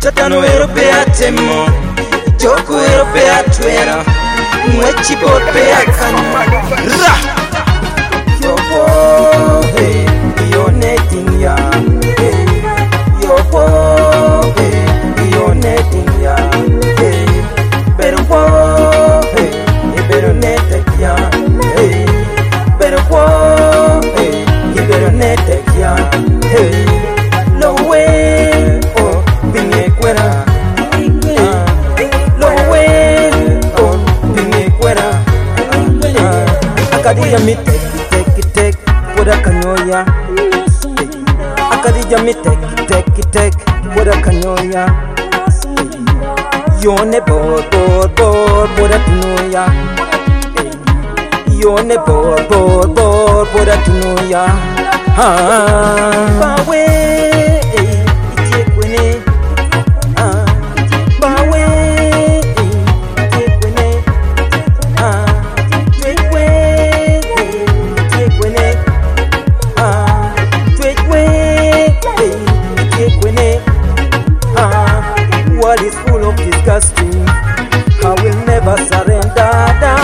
Tatano europea temo, Joko europea tuera, Mwechi bopea kanya. Ra! Yopo, hey, yoneting ya, hey, yopo, hey, yoneting ya, hey, better walk, hey, you better net ya, hey, better walk, hey, you better net ya, hey, no way, oh, binge cuera, no way, oh, binge cuera, akadija mi tek, kuda kanyoya, akadija mi tek, kuda kanyoya, yone bor, kuda tunoya, yone bor, kuda tunoya, bawe, itie kwene, bawe, itie kwene, twekwe, itie kwene, twekwe, itie kwene. World is full of disgusting. I will never surrender.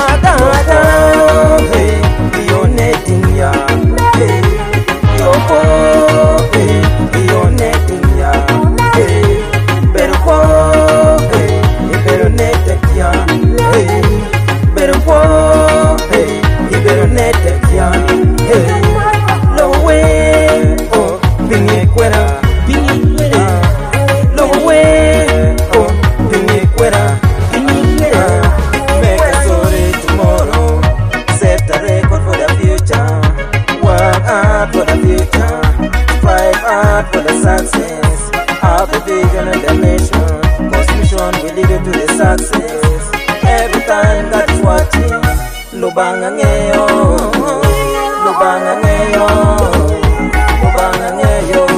Hey, you're netting ya. Hey, you're hey, you're netting ya. Hey, better walk. Hey, you better net ya. Hey, better walk. Hey, you better net ya. Hey, no way. Oh, binge cuera. No way. Oh, binge cuera. Make a story tomorrow. Set a record for the future. Work hard for the future. Strive hard for the success. Have the vision and the mission. Cause mission will lead you to the success. Every time God is watching. Lubanga ngeyo. Lubanga ngeyo. Lubanga ngeyo.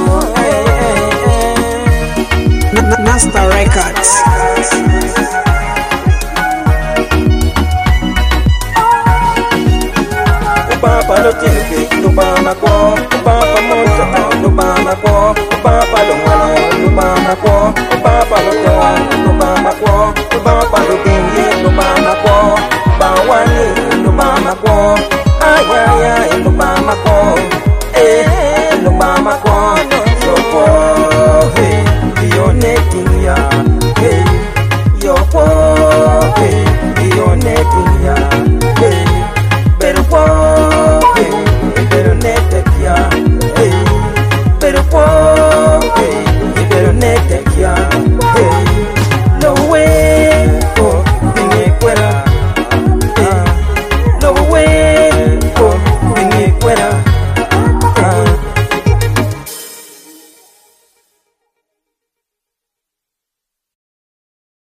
Master Records. Papa lo tiene que lubana ko, papa monta lubana ko, papa lo malo lubana ko, papa lo tewa lubana ko, papa lo dingi lubana ko, bawani lubana ko, ay lubana ko.